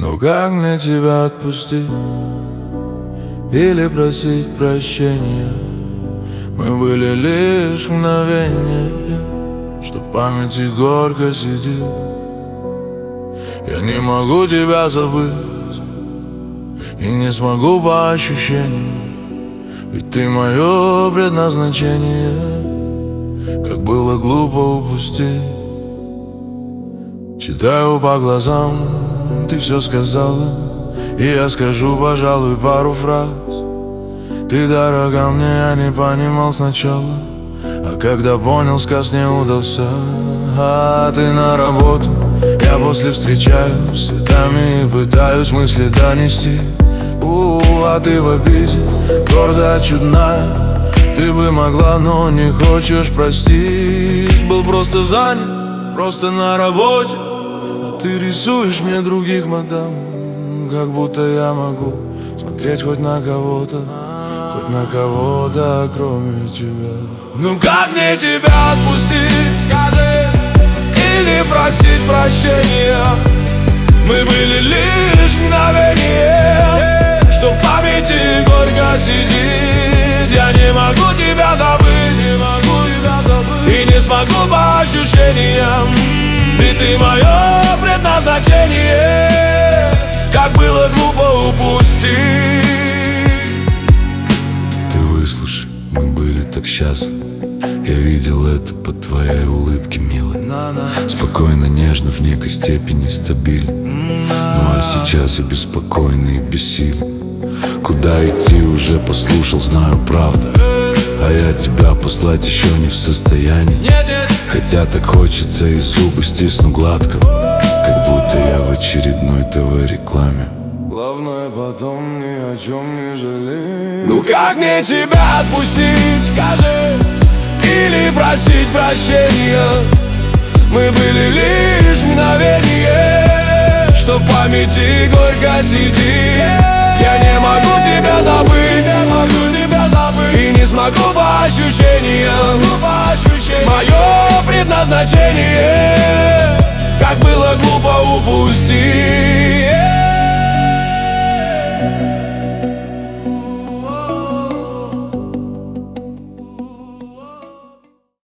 Но как мне тебя отпустить или просить прощения? Мы были лишь мгновение, что в памяти горько сидит. Я не могу тебя забыть и не смогу по ощущениям, ведь ты мое предназначение. Как было глупо упустить. Читаю по глазам, ты все сказала, и я скажу, пожалуй, пару фраз. Ты дорога мне, я не понимал сначала, а когда понял, сказ не удался. А ты на работу, я после встречаюсь с цветами и пытаюсь мысли донести. А ты в обиде, гордая, чудная. Ты бы могла, но не хочешь простить. Был просто занят, просто на работе, а ты рисуешь мне других, мадам. Как будто я могу смотреть хоть на кого-то, кроме тебя. Ну как мне тебя отпустить, скажи, или просить прощения? Мы были лишь мгновение, что в памяти горько сидит. Я не могу тебя забыть, и не смогу по ощущениям, ведь ты мое предназначение. Как было глупо упустить. Ты выслушай, мы были так счастливы. Я видел это по твоей улыбке, милая. Спокойно, нежно, в некой степени стабильно. Ну а сейчас я беспокойный и бессилен. Куда идти уже послушал, знаю, правда. А я тебя послать еще не в состоянии. Хотя так хочется, и зубы стисну гладко, как будто я в очередной ТВ-рекламе. Главное, потом ни о чем не жалей. Ну как мне тебя отпустить, скажи, или просить прощения? Мы были лишь мгновение, что в памяти горько сидит. Я не могу тебя забыть, и не смогу по ощущениям, мое предназначение. Как было глупо